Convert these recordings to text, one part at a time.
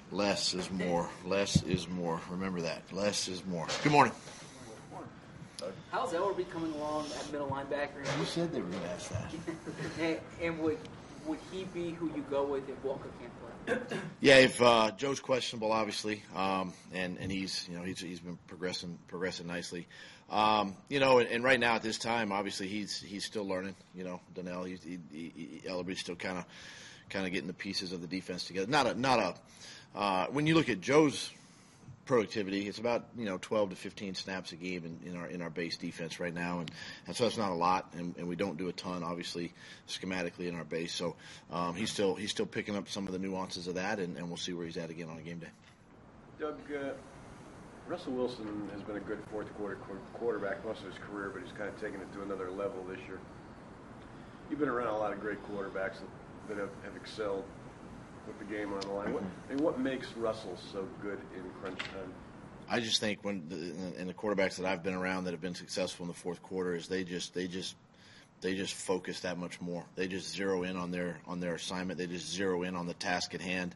Less is more. Less is more. Remember that. Less is more. Good morning. How's Ellerbe coming along at middle linebacker? You said they were going to ask that. and would he be who you go with if Walker can't play? Yeah, if Joe's questionable, obviously, and he's been progressing nicely. And right now at this time, obviously he's still learning. Donnell, Ellerbe's still kind of getting the pieces of the defense together. When you look at Joe's productivity, it's about 12 to 15 snaps a game in our base defense right now, and so it's not a lot, and we don't do a ton, obviously, schematically in our base. So he's still picking up some of the nuances of that, and we'll see where he's at again on a game day. Doug, Russell Wilson has been a good fourth quarter quarterback most of his career, but he's kind of taken it to another level this year. You've been around a lot of great quarterbacks that have excelled with the game on the line. What makes Russell so good in crunch time? I just think when the quarterbacks that I've been around that have been successful in the fourth quarter is they just focus that much more. They just zero in on their assignment. They just zero in on the task at hand.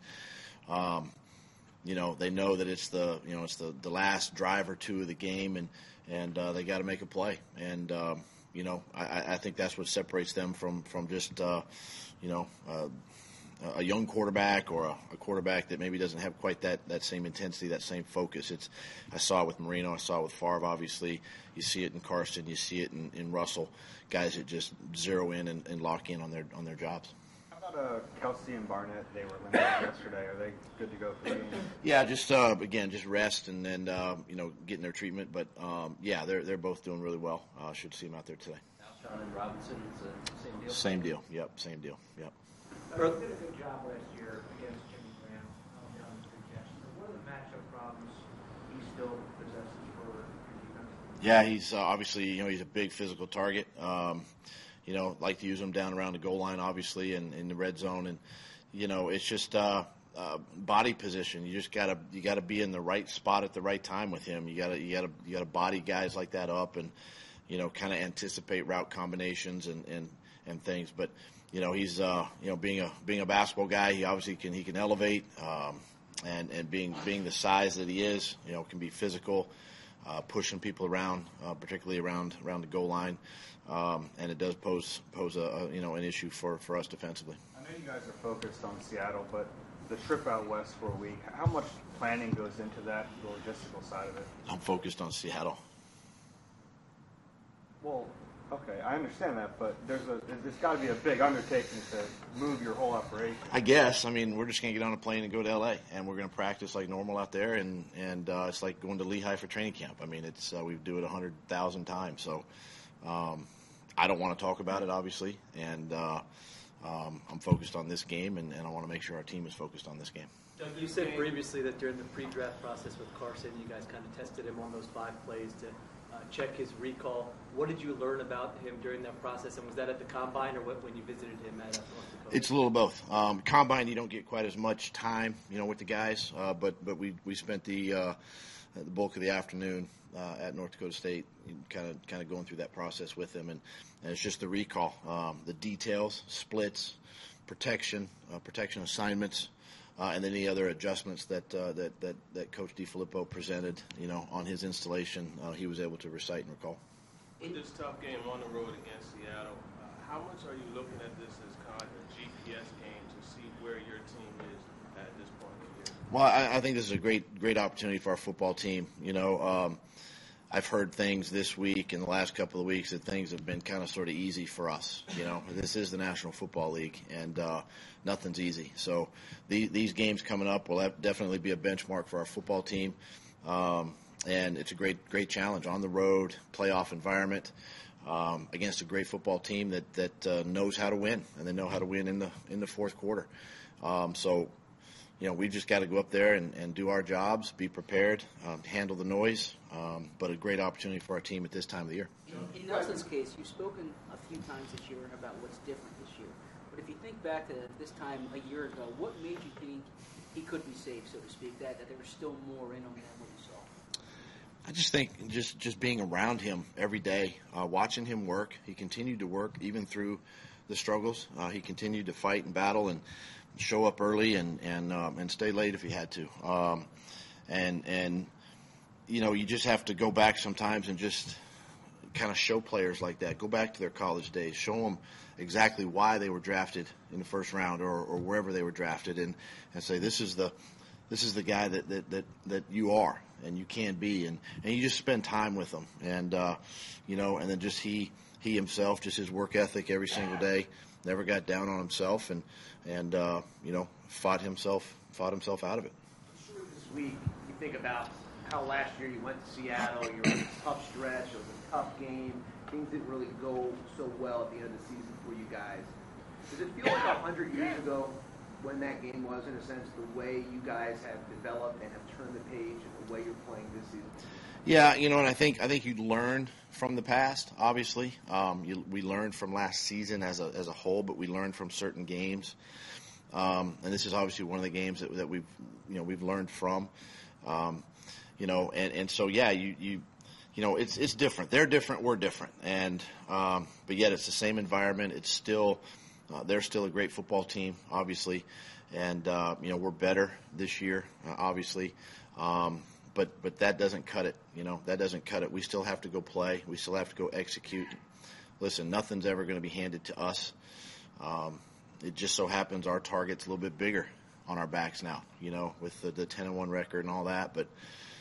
They know that it's the last drive or two of the game, and they got to make a play. And I think that's what separates them from just a young quarterback or a quarterback that maybe doesn't have quite that same intensity, that same focus. I saw it with Marino. I saw it with Favre, obviously. You see it in Carson. You see it in Russell. Guys that just zero in and lock in on their jobs. How about Kelsey and Barnett? They were limited yesterday. Are they good to go for the game? Yeah, just rest and then getting their treatment. But they're both doing really well. Should see them out there today. Alshon and Robinson, it's the same deal. Same deal. Yep. Same deal. Yep. He did a good job last year against Jimmy Graham down the three catches. What are the matchup problems he still possesses for your defense? Yeah, he's obviously he's a big physical target. Like to use him down around the goal line, obviously, and in the red zone, and it's just body position. You gotta be in the right spot at the right time with him. You gotta body guys like that up, and kind of anticipate route combinations and things, but. He's being a basketball guy. He obviously can elevate, and being the size that he is, can be physical, pushing people around, particularly around the goal line, and it does pose an issue for us defensively. I know you guys are focused on Seattle, but the trip out west for a week, how much planning goes into that, the logistical side of it? I'm focused on Seattle. Well. Okay, I understand that, but there's got to be a big undertaking to move your whole operation. I guess. I mean, we're just going to get on a plane and go to L.A., and we're going to practice like normal out there, and it's like going to Lehigh for training camp. I mean, we do it 100,000 times, so I don't want to talk about it, obviously, and I'm focused on this game, and I want to make sure our team is focused on this game. Doug, you said previously that during the pre-draft process with Carson, you guys kind of tested him on those 5 plays to check his recall. What did you learn about him during that process, and was that at the Combine or when you visited him at North Dakota? It's a little both. Combine, you don't get quite as much time, with the guys, but we spent the bulk of the afternoon at North Dakota State, kind of going through that process with him, and it's just the recall, the details, splits, protection assignments. And any other adjustments that Coach DeFilippo presented, on his installation, he was able to recite and recall. In this tough game on the road against Seattle, how much are you looking at this as kind of a GPS game to see where your team is at this point in the year? Well, I think this is a great opportunity for our football team. I've heard things this week and the last couple of weeks that things have been kind of sort of easy for us. This is the National Football League, and nothing's easy. So these games coming up will definitely be a benchmark for our football team, and it's a great challenge on the road, playoff environment, against a great football team that knows how to win, and they know how to win in the fourth quarter. We've just got to go up there and do our jobs, be prepared, handle the noise, but a great opportunity for our team at this time of the year. In Nelson's case, you've spoken a few times this year about what's different this year. But if you think back to this time a year ago, what made you think he could be safe, so to speak, that there was still more in him than what you saw? I just think just being around him every day, watching him work. He continued to work even through the struggles. He continued to fight and battle, and show up early and stay late if you had to. And you know, you just have to go back sometimes and just kind of show players like that. Go back to their college days. Show them exactly why they were drafted in the first round or wherever they were drafted, and say this is the guy that you are and you can be, and you just spend time with them, and you know, and then just he himself, just his work ethic every single day, never got down on himself, and you know, fought himself out of it. This week, you think about how last year you went to Seattle, you were in a tough stretch, it was a tough game, things didn't really go so well at the end of the season for you guys. Does it feel like 100 years ago when that game was, in a sense, the way you guys have developed and have turned the page and the way you're playing this season? Yeah, you know, and I think you learn from the past. Obviously, we learned from last season as a whole, but we learned from certain games, and this is obviously one of the games that we've learned from. You know, and so yeah, you know, it's different. They're different. We're different, and but yet it's the same environment. It's still they're still a great football team, obviously, and you know, we're better this year, obviously. But that doesn't cut it. You know, that doesn't cut it. We still have to go play. We still have to go execute. Listen, nothing's ever going to be handed to us. It just so happens our target's a little bit bigger on our backs now, you know, with the 10-1 record and all that. But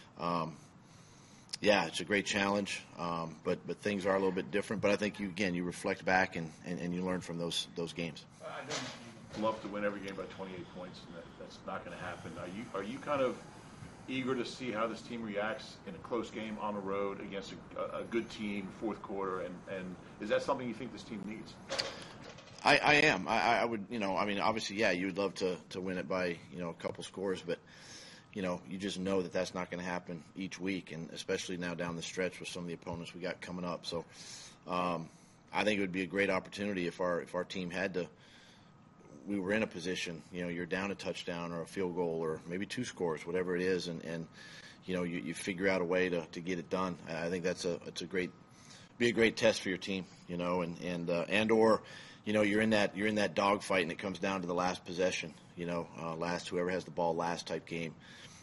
yeah, it's a great challenge. But things are a little bit different. But I think you reflect back and you learn from those games. I know you love to win every game by 28 points, and that's not going to happen. Are you kind of eager to see how this team reacts in a close game on the road against a good team, fourth quarter, and is that something you think this team needs? I am. I would, you know, I mean, obviously, yeah, you would love to win it by, you know, a couple scores, but, you know, you just know that that's not going to happen each week, and especially now down the stretch with some of the opponents we got coming up. So I think it would be a great opportunity if our team we were in a position, you know, you're down a touchdown or a field goal or maybe 2 scores, whatever it is, and you know, you figure out a way to get it done. I think it's a great test for your team, you know, and or, you know, you're in that dogfight and it comes down to the last possession, you know, whoever has the ball last type game,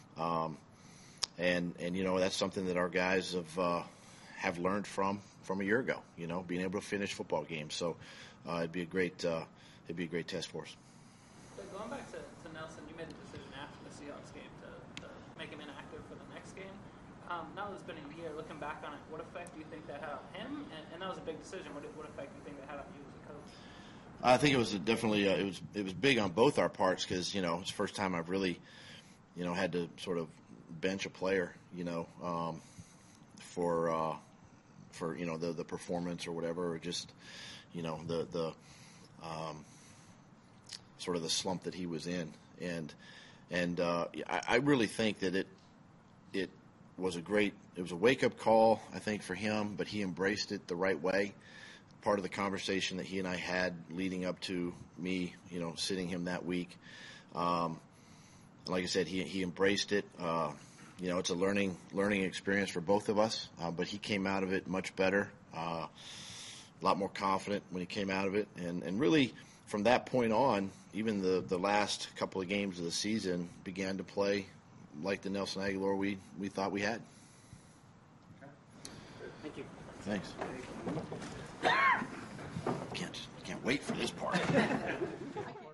and you know, that's something that our guys have learned from a year ago, you know, being able to finish football games. So it'd be a great test for us. But going back to Nelson, you made the decision after the Seahawks game to make him inactive for the next game. Now that it's been a year, looking back on it, what effect do you think that had on him? And that was a big decision. What effect do you think that had on you as a coach? I think it was definitely it was big on both our parts because, you know, it's the first time I've really, you know, had to sort of bench a player, you know, for you know, the performance or whatever, or just, you know, the sort of the slump that he was in, and I really think that it was a wake-up call, I think, for him, but he embraced it the right way. Part of the conversation that he and I had leading up to me, you know, sitting him that week, like I said, he embraced it. You know, it's a learning experience for both of us, but he came out of it much better, a lot more confident when he came out of it, and really from that point on, even the last couple of games of the season began to play like the Nelson Agholor we thought we had. Thank you. Thanks. Can't wait for this part.